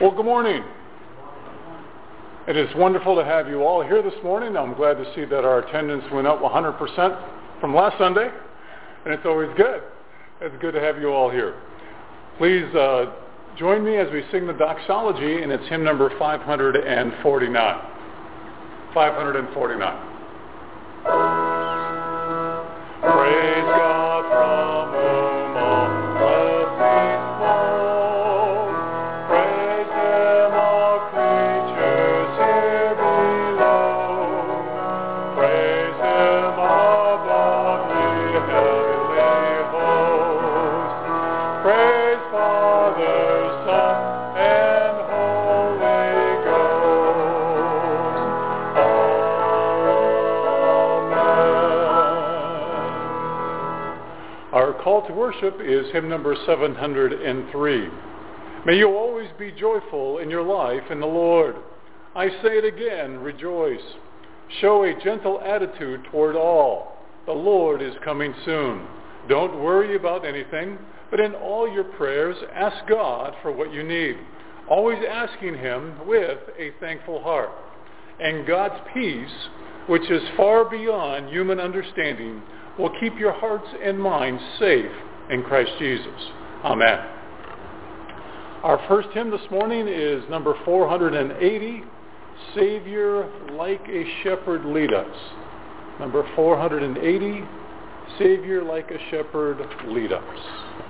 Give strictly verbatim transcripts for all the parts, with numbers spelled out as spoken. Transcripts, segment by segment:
Well, good morning. It is wonderful to have you all here this morning. I'm glad to see that our attendance went up one hundred percent from last Sunday, and it's always good. It's good to have you all here. Please uh, join me as we sing the doxology, and it's hymn number five hundred forty-nine. five hundred forty-nine. Praise God from whom all blessings flow. Praise Him, all creatures here below. Praise Him above the heavenly hosts. Praise Father, Son, and Holy Ghost. Amen. Our call to worship is hymn number seven hundred three. May you always be joyful in your life in the Lord. I say it again, rejoice. Show a gentle attitude toward all. The Lord is coming soon. Don't worry about anything, but in all your prayers, ask God for what you need, always asking Him with a thankful heart. And God's peace, which is far beyond human understanding, will keep your hearts and minds safe in Christ Jesus. Amen. Our first hymn this morning is number four hundred eighty, Savior, Like a Shepherd Lead Us. Number four hundred eighty, Savior, Like a Shepherd Lead Us.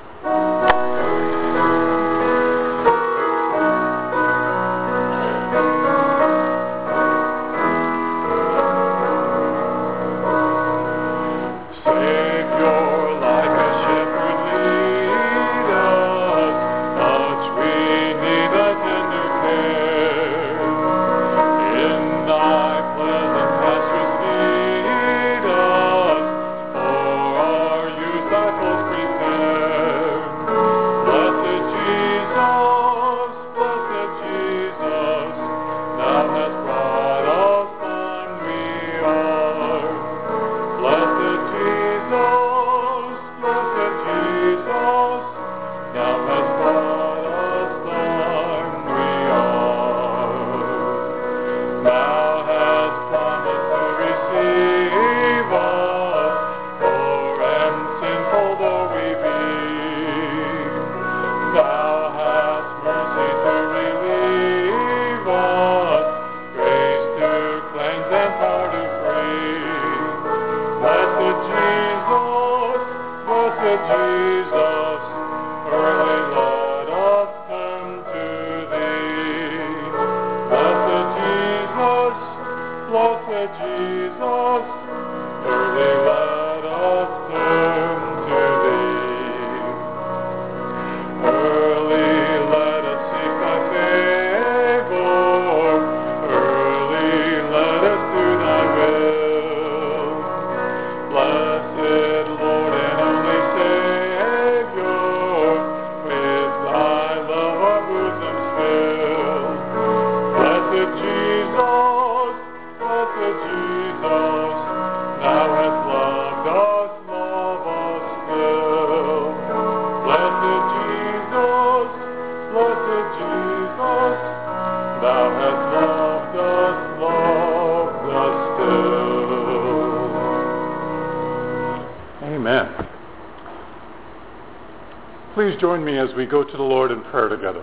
Please join me as we go to the Lord in prayer together.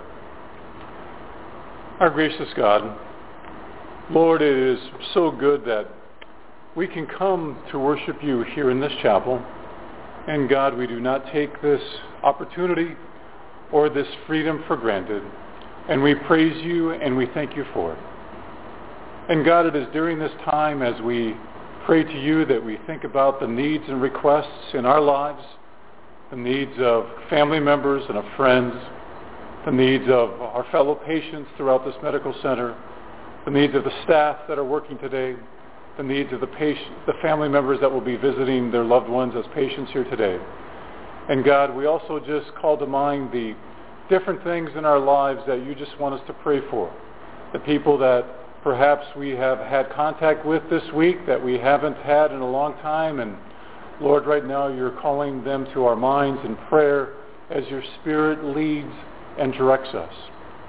Our gracious God, Lord, it is so good that we can come to worship you here in this chapel. And God, we do not take this opportunity or this freedom for granted. And we praise you and we thank you for it. And God, it is during this time as we pray to you that we think about the needs and requests in our lives, the needs of family members and of friends, the needs of our fellow patients throughout this medical center, the needs of the staff that are working today, the needs of the patient, the family members that will be visiting their loved ones as patients here today. And God, we also just call to mind the different things in our lives that you just want us to pray for. The people that perhaps we have had contact with this week that we haven't had in a long time, and Lord, right now you're calling them to our minds in prayer as your Spirit leads and directs us.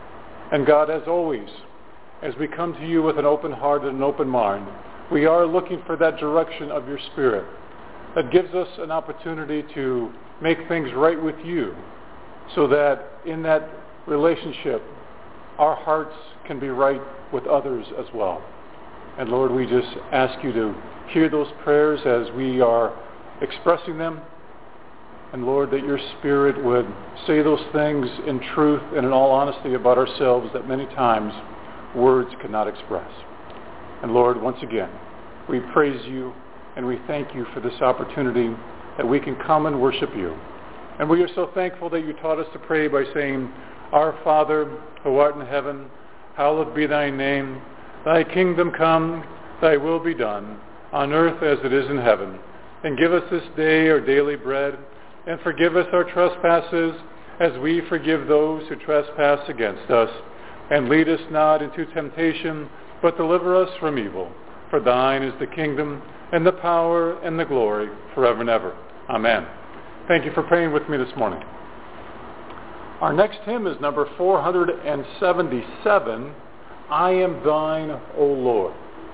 And God, as always, as we come to you with an open heart and an open mind, we are looking for that direction of your Spirit that gives us an opportunity to make things right with you, so that in that relationship, our hearts can be right with others as well. And Lord, we just ask you to hear those prayers as we are expressing them. And Lord, that your Spirit would say those things in truth and in all honesty about ourselves that many times words cannot express. And Lord, once again, we praise you and we thank you for this opportunity that we can come and worship you. And we are so thankful that you taught us to pray by saying, Our Father, who art in heaven, hallowed be thy name. Thy kingdom come, thy will be done, on earth as it is in heaven. And give us this day our daily bread, and forgive us our trespasses, as we forgive those who trespass against us. And lead us not into temptation, but deliver us from evil. For thine is the kingdom, and the power, and the glory, forever and ever. Amen. Thank you for praying with me this morning. Our next hymn is number four hundred seventy-seven, I Am Thine, O Lord.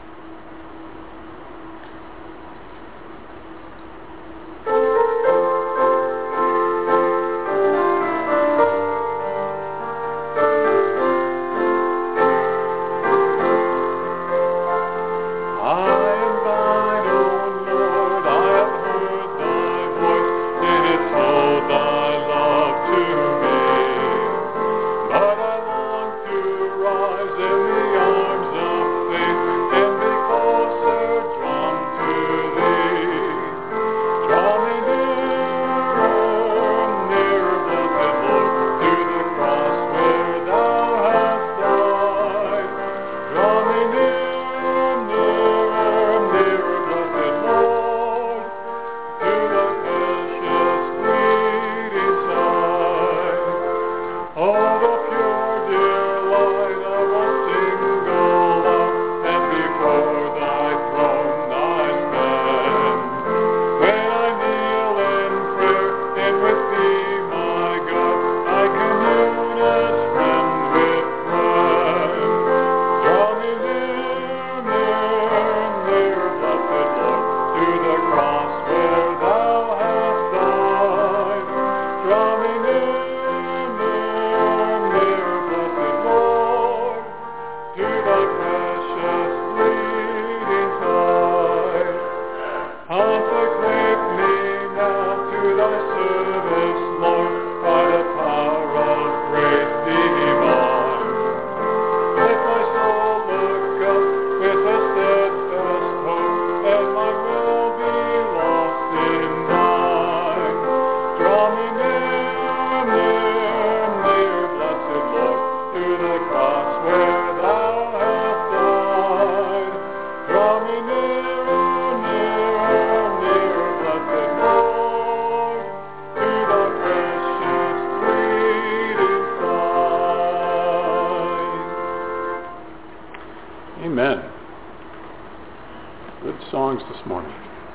This morning.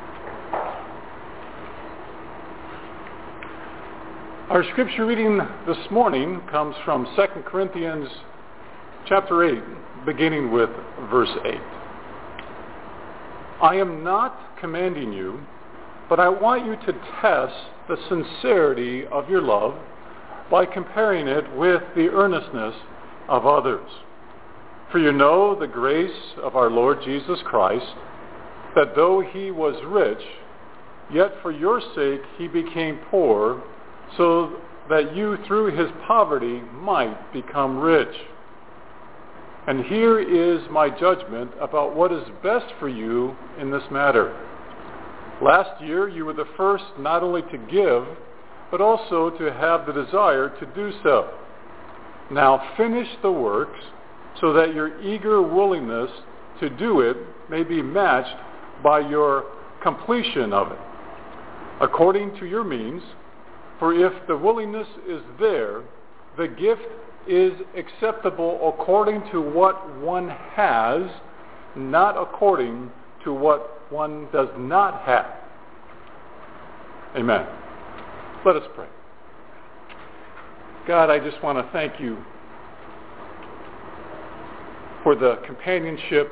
Our scripture reading this morning comes from Second Corinthians chapter eight, beginning with verse eight. I am not commanding you, but I want you to test the sincerity of your love by comparing it with the earnestness of others. For you know the grace of our Lord Jesus Christ, that though he was rich, yet for your sake he became poor, so that you through his poverty might become rich. And here is my judgment about what is best for you in this matter. Last year you were the first not only to give, but also to have the desire to do so. Now finish the works, so that your eager willingness to do it may be matched by your completion of it, according to your means. For if the willingness is there, the gift is acceptable according to what one has, not according to what one does not have. Amen. Let us pray. God, I just want to thank you for the companionship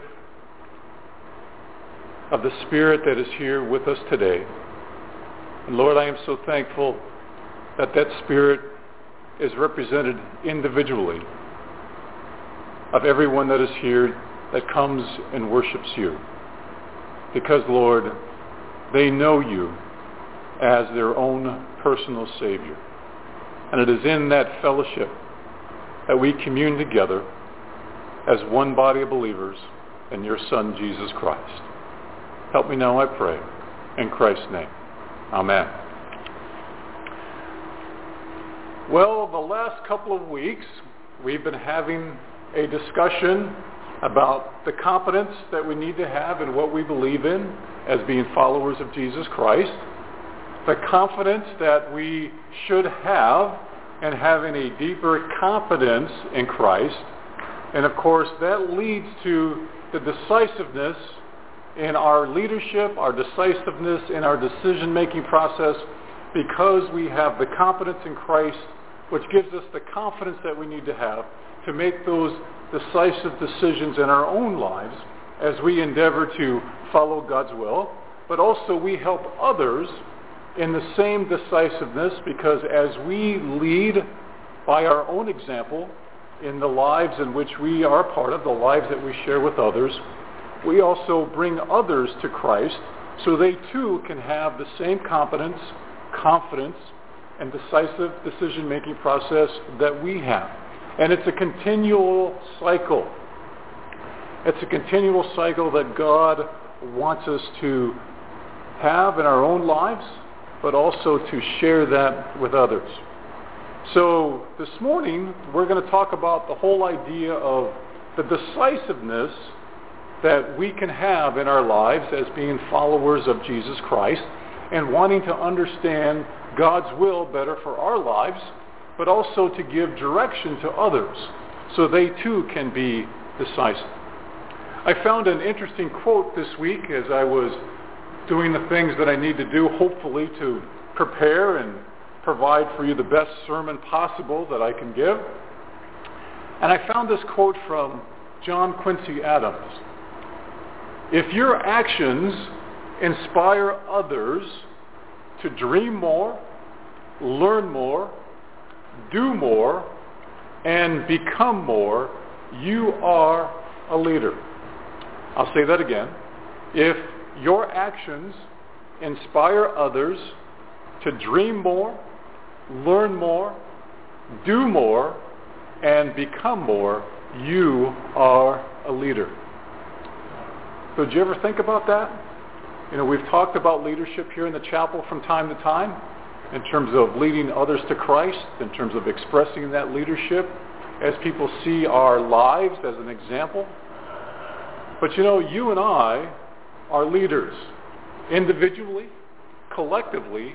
of the Spirit that is here with us today. And Lord, I am so thankful that that Spirit is represented individually of everyone that is here that comes and worships you. Because, Lord, they know you as their own personal Savior. And it is in that fellowship that we commune together as one body of believers in your Son, Jesus Christ. Help me now, I pray, in Christ's name. Amen. Well, the last couple of weeks, we've been having a discussion about the confidence that we need to have in what we believe in as being followers of Jesus Christ, the confidence that we should have in having a deeper confidence in Christ, and of course that leads to the decisiveness in our leadership, our decisiveness in our decision-making process, because we have the confidence in Christ, which gives us the confidence that we need to have to make those decisive decisions in our own lives as we endeavor to follow God's will. But also we help others in the same decisiveness, because as we lead by our own example in the lives in which we are part of, the lives that we share with others, we also bring others to Christ so they too can have the same competence, confidence, and decisive decision-making process that we have. And it's a continual cycle. It's a continual cycle that God wants us to have in our own lives, but also to share that with others. So this morning, we're going to talk about the whole idea of the decisiveness that we can have in our lives as being followers of Jesus Christ and wanting to understand God's will better for our lives, but also to give direction to others so they too can be decisive. I found an interesting quote this week as I was doing the things that I need to do, hopefully, to prepare and provide for you the best sermon possible that I can give. And I found this quote from John Quincy Adams. If your actions inspire others to dream more, learn more, do more, and become more, you are a leader. I'll say that again. If your actions inspire others to dream more, learn more, do more, and become more, you are a leader. So did you ever think about that? You know, we've talked about leadership here in the chapel from time to time in terms of leading others to Christ, in terms of expressing that leadership as people see our lives as an example. But you know, you and I are leaders. Individually, collectively,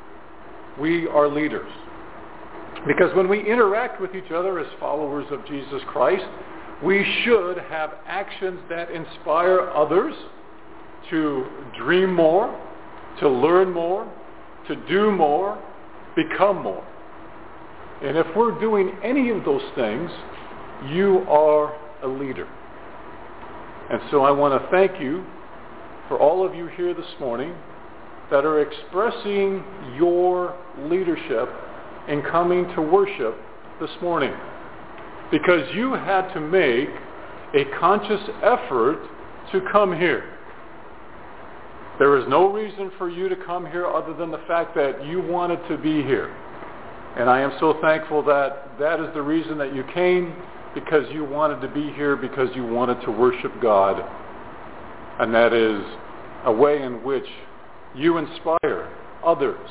we are leaders. Because when we interact with each other as followers of Jesus Christ, we should have actions that inspire others to dream more, to learn more, to do more, become more. And if we're doing any of those things, you are a leader. And so I want to thank you for all of you here this morning that are expressing your leadership in coming to worship this morning. Because you had to make a conscious effort to come here. There is no reason for you to come here other than the fact that you wanted to be here. And I am so thankful that that is the reason that you came, because you wanted to be here, because you wanted to worship God. And that is a way in which you inspire others.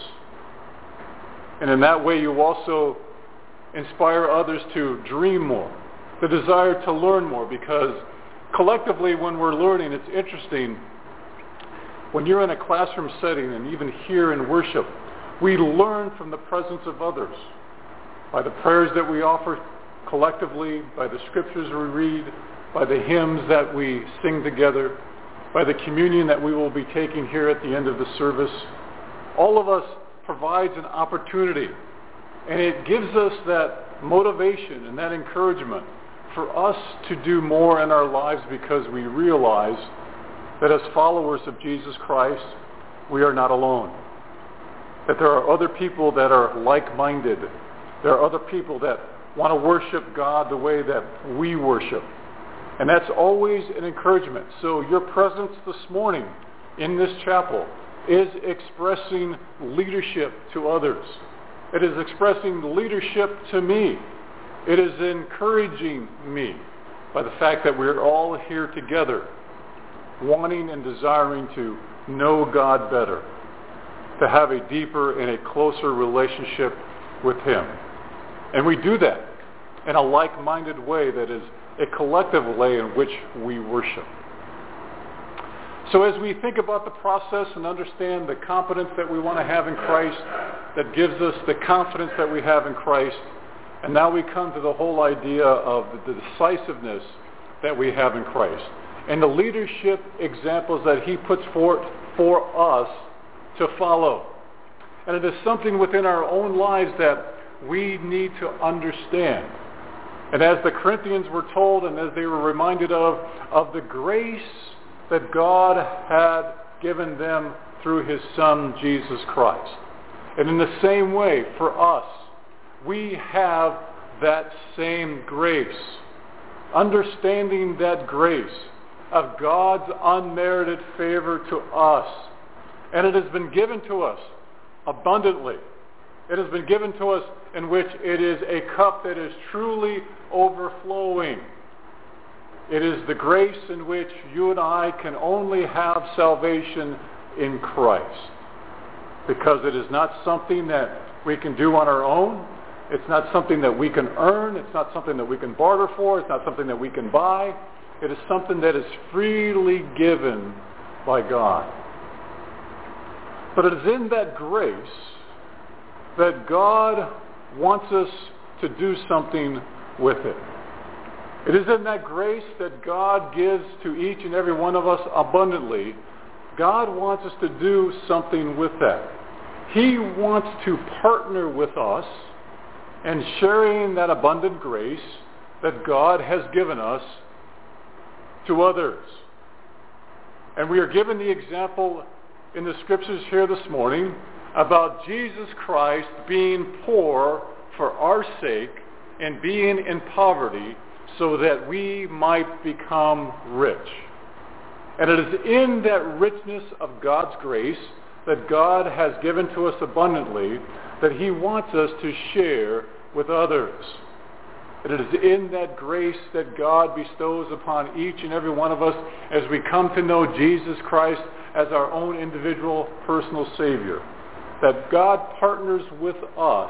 And in that way you also inspire others to dream more, the desire to learn more, because collectively when we're learning, it's interesting, when you're in a classroom setting and even here in worship, we learn from the presence of others, by the prayers that we offer collectively, by the scriptures we read, by the hymns that we sing together, by the communion that we will be taking here at the end of the service. All of us provides an opportunity, and it gives us that motivation and that encouragement for us to do more in our lives because we realize that as followers of Jesus Christ, we are not alone. That there are other people that are like-minded. There are other people that want to worship God the way that we worship. And that's always an encouragement. So your presence this morning in this chapel is expressing leadership to others. It is expressing leadership to me. It is encouraging me by the fact that we're all here together, wanting and desiring to know God better, to have a deeper and a closer relationship with Him. And we do that in a like-minded way that is a collective way in which we worship. So as we think about the process and understand the confidence that we want to have in Christ, that gives us the confidence that we have in Christ, and now we come to the whole idea of the decisiveness that we have in Christ, and the leadership examples that He puts forth for us to follow. And it is something within our own lives that we need to understand. And as the Corinthians were told, and as they were reminded of, of the grace that God had given them through His Son, Jesus Christ. And in the same way, for us, we have that same grace. Understanding that grace of God's unmerited favor to us. And it has been given to us abundantly. It has been given to us in which it is a cup that is truly overflowing. It is the grace in which you and I can only have salvation in Christ. Because it is not something that we can do on our own. It's not something that we can earn. It's not something that we can barter for. It's not something that we can buy. It is something that is freely given by God. But it is in that grace that God wants us to do something with it. It is in that grace that God gives to each and every one of us abundantly. God wants us to do something with that. He wants to partner with us in sharing that abundant grace that God has given us to others. And we are given the example in the scriptures here this morning about Jesus Christ being poor for our sake and being in poverty so that we might become rich. And it is in that richness of God's grace that God has given to us abundantly that He wants us to share with others. And it is in that grace that God bestows upon each and every one of us as we come to know Jesus Christ as our own individual personal Savior. That God partners with us,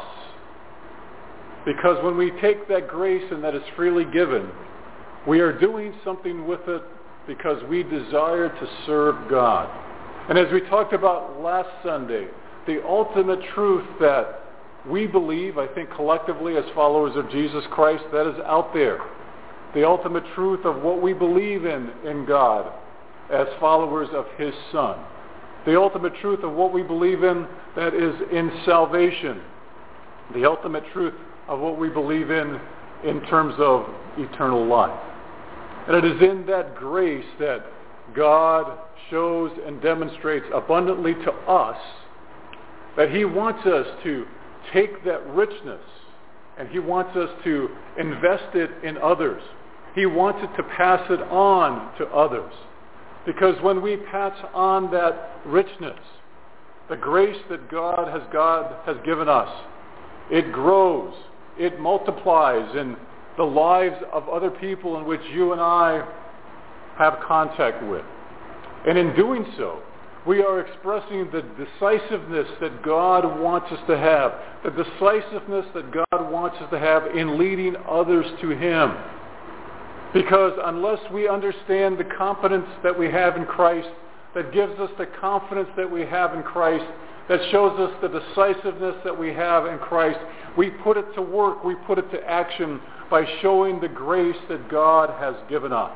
because when we take that grace and that is freely given, we are doing something with it because we desire to serve God. And as we talked about last Sunday, the ultimate truth that we believe, I think collectively as followers of Jesus Christ, that is out there. The ultimate truth of what we believe in in God as followers of His Son. The ultimate truth of what we believe in that is in salvation. The ultimate truth of what we believe in in terms of eternal life. And it is in that grace that God shows and demonstrates abundantly to us that He wants us to take that richness and He wants us to invest it in others. He wants it to pass it on to others. Because when we pass on that richness, the grace that God has, God has given us, it grows, it multiplies in the lives of other people in which you and I have contact with. And in doing so, we are expressing the decisiveness that God wants us to have, the decisiveness that God wants us to have in leading others to Him. Because unless we understand the confidence that we have in Christ, that gives us the confidence that we have in Christ, that shows us the decisiveness that we have in Christ, we put it to work, we put it to action by showing the grace that God has given us.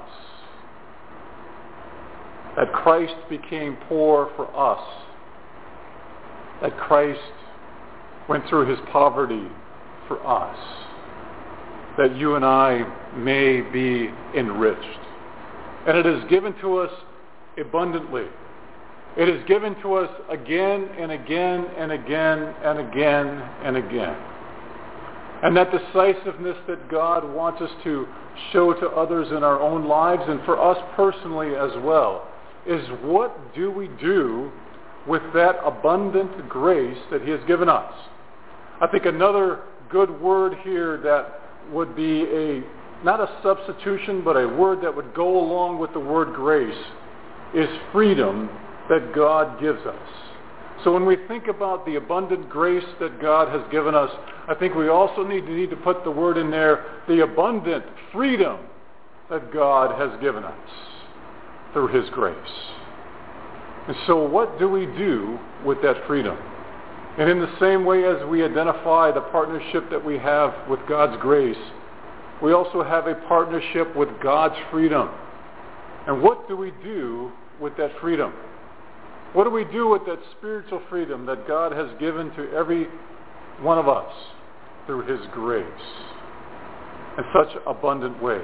That Christ became poor for us. That Christ went through His poverty for us. that you and I may be enriched. And it is given to us abundantly. It is given to us again and again and again and again and again. And that decisiveness that God wants us to show to others in our own lives and for us personally as well is, what do we do with that abundant grace that he has given us? I think another good word here that would be a, not a substitution, but a word that would go along with the word grace is freedom that God gives us. So when we think about the abundant grace that God has given us, I think we also need to, need to put the word in there, the abundant freedom that God has given us through his grace. And so what do we do with that freedom? And in the same way as we identify the partnership that we have with God's grace, we also have a partnership with God's freedom. And what do we do with that freedom? What do we do with that spiritual freedom that God has given to every one of us through his grace in such abundant ways?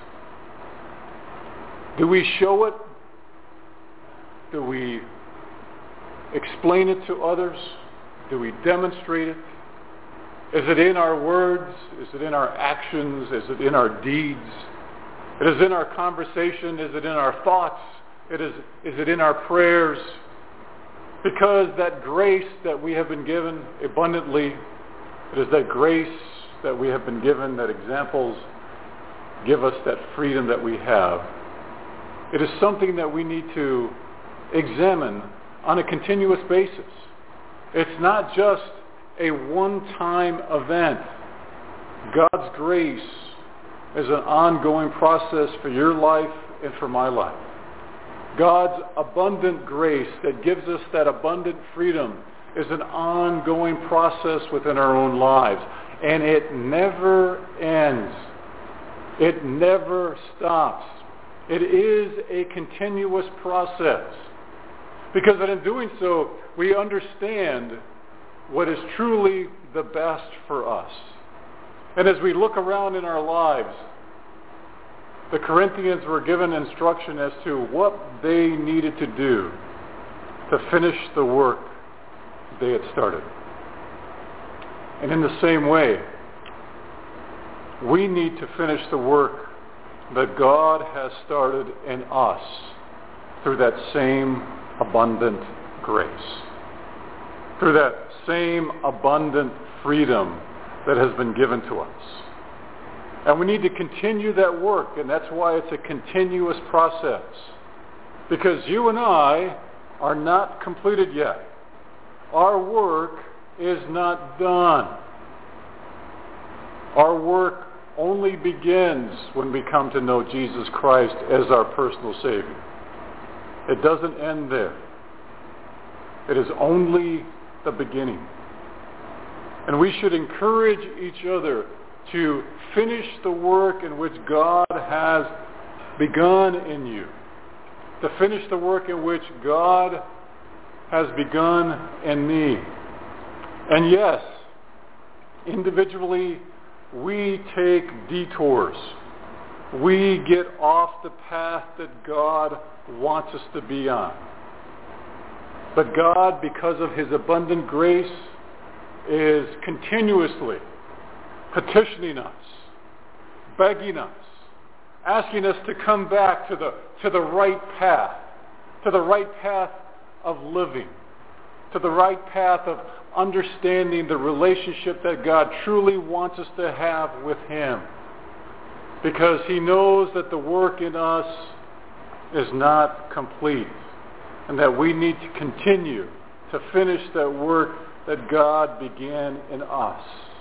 Do we show it? Do we explain it to others? Do we demonstrate it? Is it in our words? Is it in our actions? Is it in our deeds? It is in our conversation. Is it in our thoughts? It is, is it in our prayers? Because that grace that we have been given abundantly, it is that grace that we have been given, that examples give us that freedom that we have. It is something that we need to examine on a continuous basis. It's not just a one-time event. God's grace is an ongoing process for your life and for my life. God's abundant grace that gives us that abundant freedom is an ongoing process within our own lives. And it never ends. It never stops. It is a continuous process. Because in doing so, we understand what is truly the best for us. And as we look around in our lives, the Corinthians were given instruction as to what they needed to do to finish the work they had started. And in the same way, we need to finish the work that God has started in us through that same abundant grace, through that same abundant freedom that has been given to us. And we need to continue that work, and that's why it's a continuous process. Because you and I are not completed yet. Our work is not done. Our work only begins when we come to know Jesus Christ as our personal Savior. It doesn't end there. It is only the beginning. And we should encourage each other to finish the work in which God has begun in you. To finish the work in which God has begun in me. And yes, individually, we take detours. We get off the path that God wants us to be on. But God, because of his abundant grace, is continuously petitioning us, begging us, asking us to come back to the, to the right path, to the right path of living, to the right path of understanding the relationship that God truly wants us to have with him. Because he knows that the work in us is not complete, and that we need to continue to finish that work that God began in us.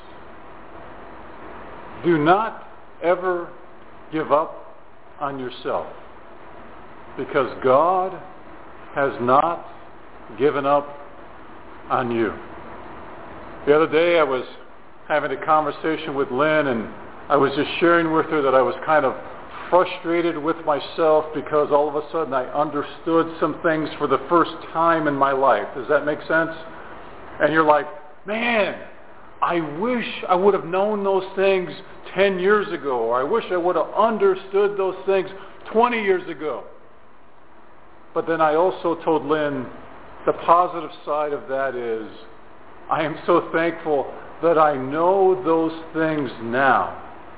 Do not ever give up on yourself, because God has not given up on you. The other day I was having a conversation with Lynn, and I was just sharing with her that I was kind of frustrated with myself because all of a sudden I understood some things for the first time in my life. Does that make sense? And you're like, man, I wish I would have known those things ten years ago, or I wish I would have understood those things twenty years ago. But then I also told Lynn, the positive side of that is, I am so thankful that I know those things now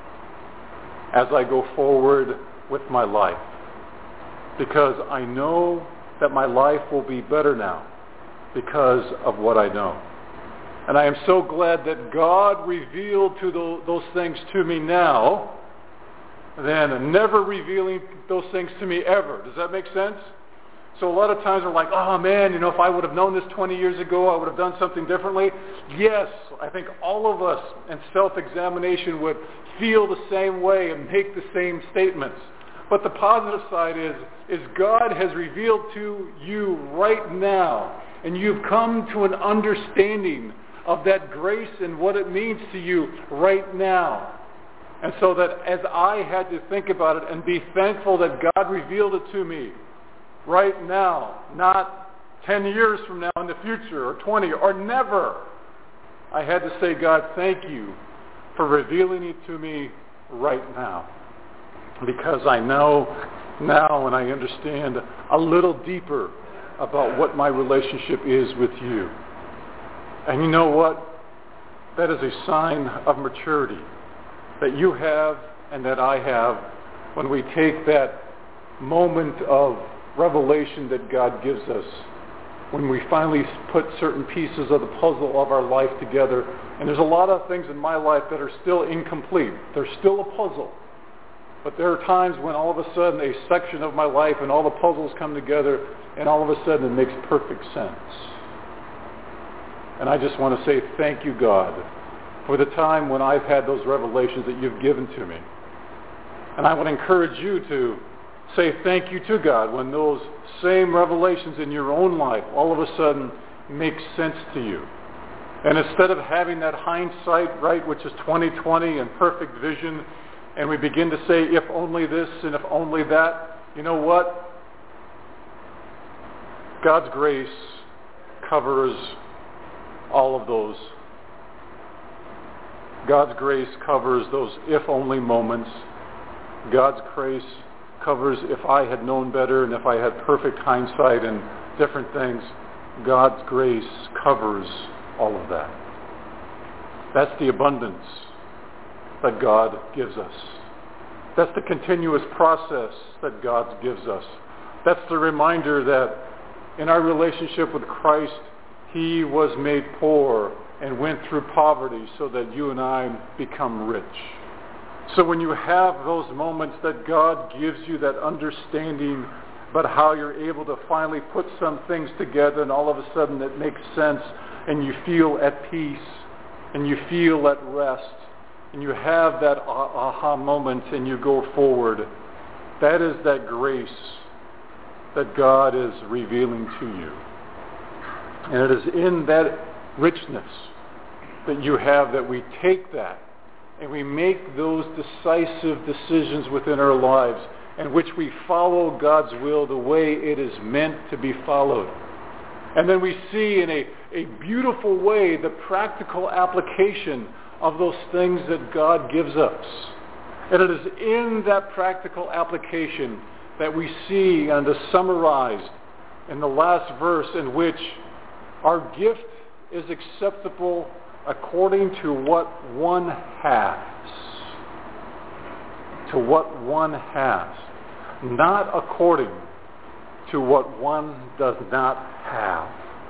as I go forward with my life. Because I know that my life will be better now because of what I know. And I am so glad that God revealed to the, those things to me now than never revealing those things to me ever. Does that make sense? So a lot of times we're like, oh man, you know, if I would have known this twenty years ago, I would have done something differently. Yes, I think all of us in self-examination would feel the same way and make the same statements. But the positive side is, is God has revealed to you right now, and you've come to an understanding of that grace and what it means to you right now. And so that as I had to think about it and be thankful that God revealed it to me right now, not ten years from now in the future, or twenty, or never, I had to say, God, thank you for revealing it to me right now. Because I know now and I understand a little deeper about what my relationship is with you. And you know what? That is a sign of maturity that you have and that I have when we take that moment of revelation that God gives us, when we finally put certain pieces of the puzzle of our life together. And there's a lot of things in my life that are still incomplete. They're still a puzzle. But there are times when all of a sudden a section of my life and all the puzzles come together, and all of a sudden it makes perfect sense. And I just want to say thank you, God, for the time when I've had those revelations that you've given to me. And I would encourage you to say thank you to God when those same revelations in your own life all of a sudden make sense to you. And instead of having that hindsight, right, which is twenty twenty and perfect vision, and we begin to say, if only this and if only that, you know what? God's grace covers all of those. God's grace covers those if only moments. God's grace covers if I had known better and if I had perfect hindsight and different things. God's grace covers all of that. That's the abundance that God gives us. That's the continuous process that God gives us. That's the reminder that in our relationship with Christ, he was made poor and went through poverty so that you and I become rich. So when you have those moments that God gives you that understanding about how you're able to finally put some things together and all of a sudden it makes sense and you feel at peace and you feel at rest and you have that aha moment and you go forward, that is that grace that God is revealing to you. And it is in that richness that you have that we take that and we make those decisive decisions within our lives in which we follow God's will the way it is meant to be followed. And then we see in a, a beautiful way the practical application of those things that God gives us. And it is in that practical application that we see and is summarized in the last verse in which our gift is acceptable according to what one has. To what one has. Not according to what one does not have.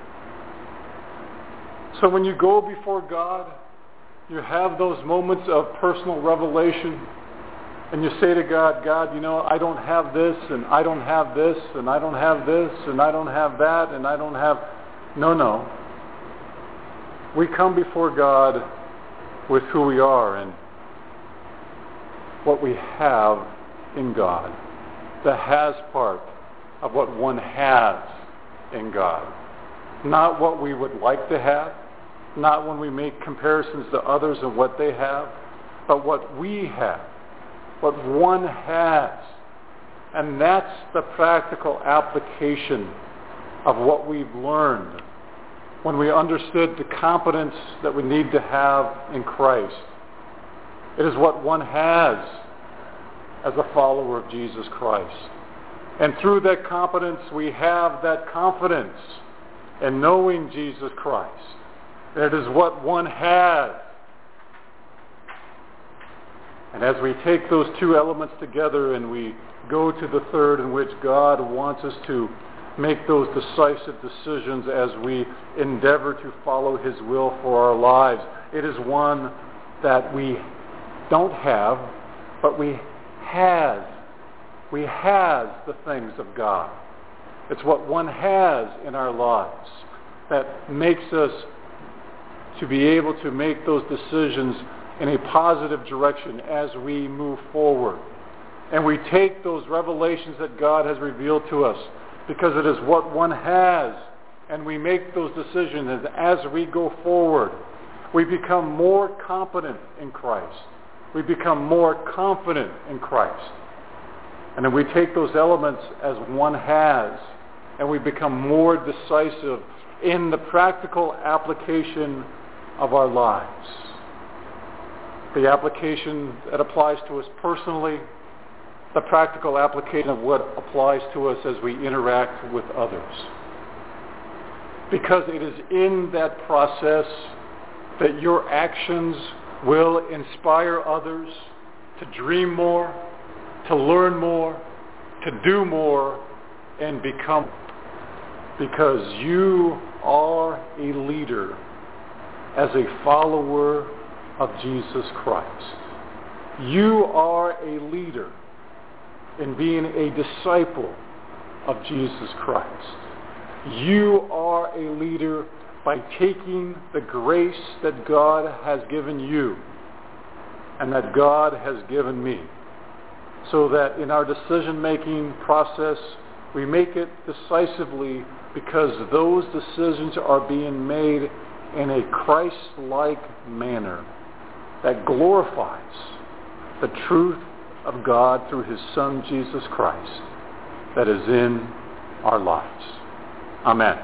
So when you go before God, you have those moments of personal revelation, and you say to God, God, you know, I don't have this, and I don't have this, and I don't have this, and I don't have that, and I don't have... No, no. We come before God with who we are and what we have in God. The has part of what one has in God. Not what we would like to have, not when we make comparisons to others and what they have, but what we have, what one has. And that's the practical application of what we've learned when we understood the confidence that we need to have in Christ. It is what one has as a follower of Jesus Christ. And through that confidence, we have that confidence in knowing Jesus Christ. And it is what one has. And as we take those two elements together and we go to the third, in which God wants us to make those decisive decisions as we endeavor to follow His will for our lives, it is one that we don't have, but we have. We have the things of God. It's what one has in our lives that makes us to be able to make those decisions in a positive direction as we move forward. And we take those revelations that God has revealed to us because it is what one has, and we make those decisions. And as we go forward, we become more confident in Christ. We become more confident in Christ. And then we take those elements as one has, and we become more decisive in the practical application of our lives. The application that applies to us personally, the practical application of what applies to us as we interact with others. Because it is in that process that your actions will inspire others to dream more, to learn more, to do more, and become. Because you are a leader as a follower of Jesus Christ. You are a leader in being a disciple of Jesus Christ. You are a leader by taking the grace that God has given you and that God has given me, so that in our decision-making process, we make it decisively because those decisions are being made in a Christ-like manner that glorifies the truth of God through His Son, Jesus Christ, that is in our lives. Amen.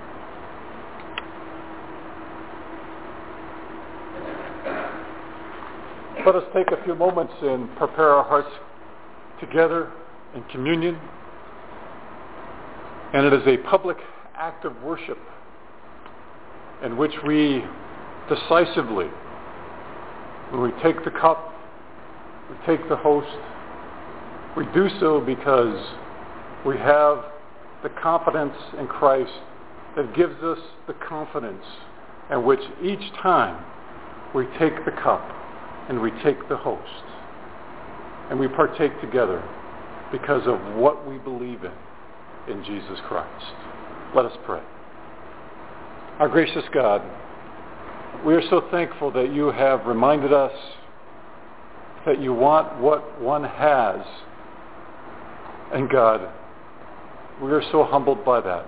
Let us take a few moments and prepare our hearts together in communion. And it is a public act of worship in which we decisively, when we take the cup, we take the host, we do so because we have the confidence in Christ that gives us the confidence in which each time we take the cup and we take the host and we partake together because of what we believe in in Jesus Christ. Let us pray. Our gracious God, we are so thankful that you have reminded us that you want what one has. And God, we are so humbled by that.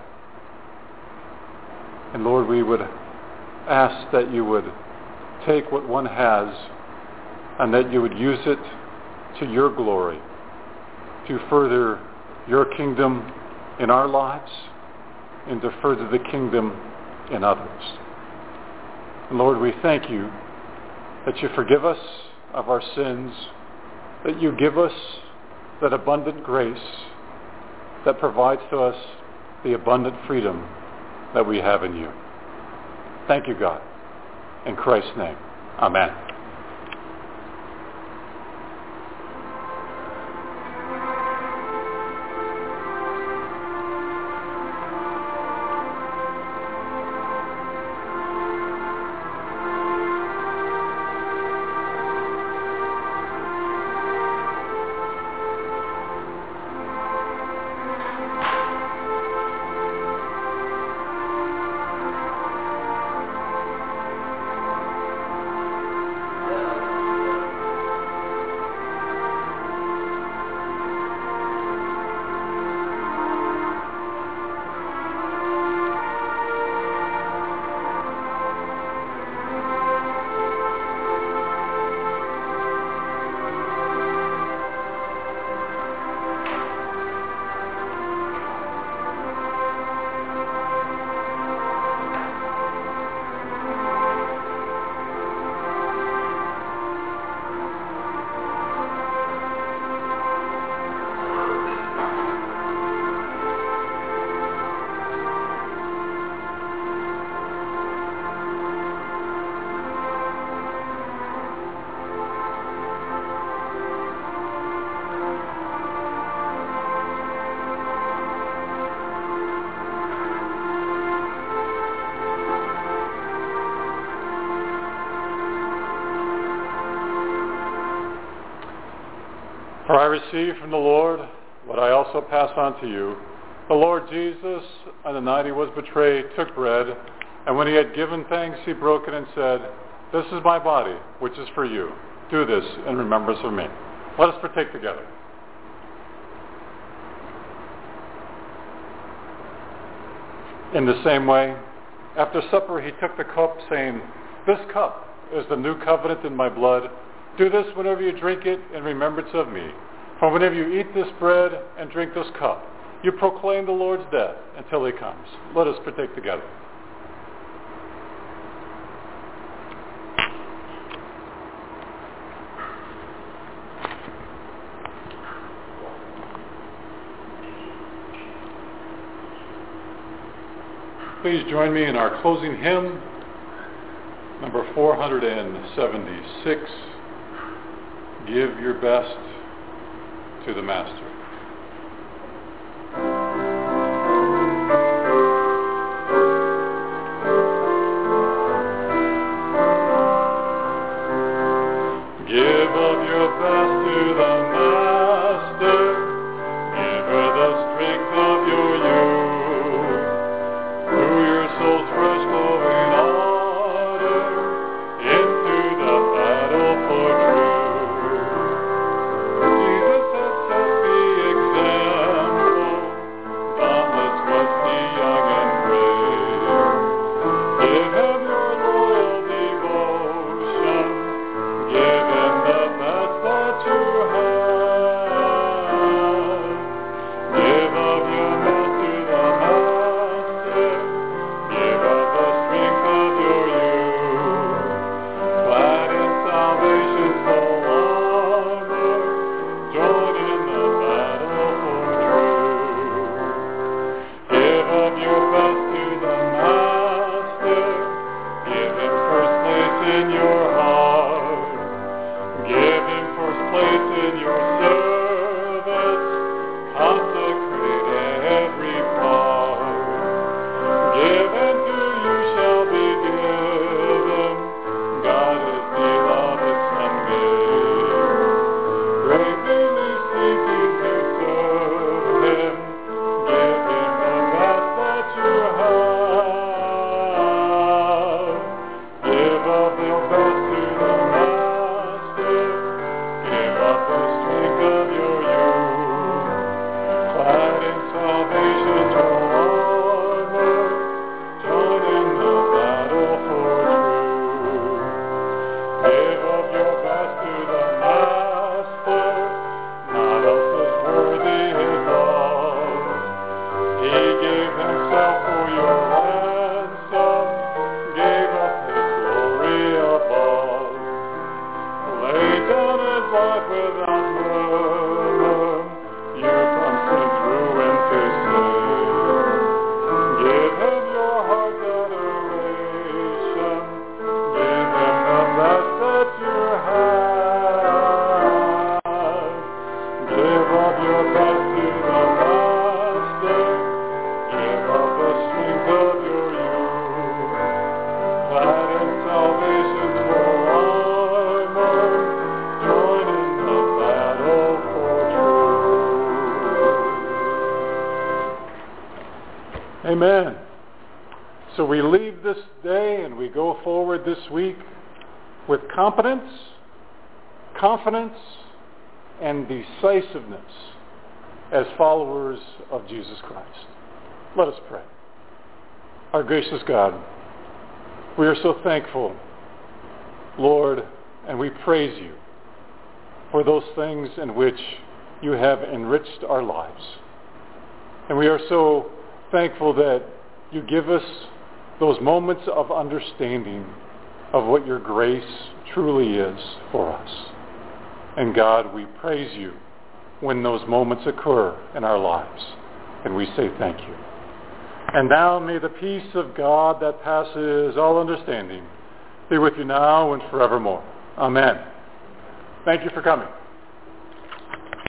And Lord, we would ask that you would take what one has and that you would use it to your glory, to further your kingdom in our lives and to further the kingdom in others. And Lord, we thank you that you forgive us of our sins, that you give us that abundant grace that provides to us the abundant freedom that we have in you. Thank you, God. In Christ's name, amen. For I received from the Lord what I also pass on to you. The Lord Jesus, on the night he was betrayed, took bread, and when he had given thanks, he broke it and said, "This is my body, which is for you. Do this in remembrance of me." Let us partake together. In the same way, after supper, he took the cup, saying, "This cup is the new covenant in my blood. Do this whenever you drink it in remembrance of me. For whenever you eat this bread and drink this cup, you proclaim the Lord's death until he comes." Let us partake together. Please join me in our closing hymn, number four hundred seventy-six, "Give Your Best to the Master." Give of your best to the Master, give her the strength of your youth, through your soul's fresh glowing honor, into the battle for truth. Jesus has set the example, dauntless was he young and brave. Give him your loyal devotion, give him the best that you have. Give of your best to the Master, give of the strength of your youth, clad in salvation's full armor, join in the battle for truth. Give of your best to the Master, give him first place in your heart, give him first place in your service, consecrate every part. Give and to you shall be given, God is beloved someday. Greatly seeking to serve him, give him the best that you have. Give of your best to the Master, give up the strength of your youth, clad in salvation's full armor, join in the battle for truth. Give of your best to the Master, not else is worthy his love. He gave himself for your ransom, gave up his glory above, laid down his life without murmur, you from sin's ruin to save. Give him your heart's adoration, give him the best that you have. Give of your best to the Master, give of the strength of your youth, clad in salvation's full armor, join in the battle for truth. Amen. So we leave this day and we go forward this week with competence, confidence, and decisiveness as followers of Jesus Christ. Let us pray. Our gracious God, we are so thankful, Lord, and we praise you for those things in which you have enriched our lives. And we are so thankful that you give us those moments of understanding of what your grace truly is for us. And God, we praise you when those moments occur in our lives. And we say thank you. And now may the peace of God that passes all understanding be with you now and forevermore. Amen. Thank you for coming.